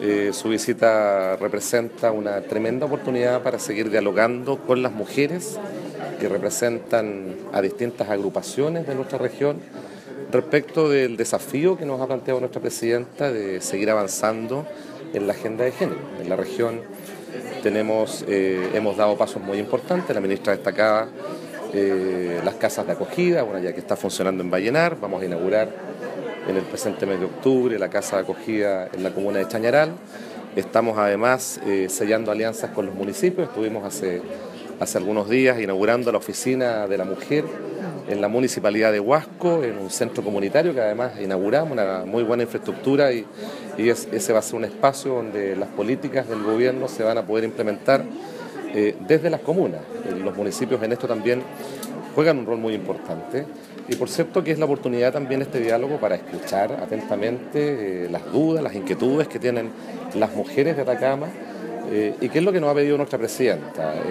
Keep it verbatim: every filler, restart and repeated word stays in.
Eh, su visita representa una tremenda oportunidad para seguir dialogando con las mujeres que representan a distintas agrupaciones de nuestra región respecto del desafío que nos ha planteado nuestra presidenta de seguir avanzando en la agenda de género. En la región tenemos, eh, hemos dado pasos muy importantes. La ministra destacaba eh, las casas de acogida, una ya que está funcionando en Vallenar. Vamos a inaugurar en el presente mes de octubre la casa de acogida en la comuna de Chañaral. Estamos además eh, sellando alianzas con los municipios. Estuvimos hace, hace algunos días inaugurando la oficina de la mujer en la municipalidad de Huasco, en un centro comunitario que además inauguramos, una muy buena infraestructura y, y es, ese va a ser un espacio donde las políticas del gobierno se van a poder implementar eh, desde las comunas. Eh, los municipios en esto también juegan un rol muy importante y por cierto que es la oportunidad también este diálogo para escuchar atentamente eh, las dudas, las inquietudes que tienen las mujeres de Atacama eh, y qué es lo que nos ha pedido nuestra presidenta.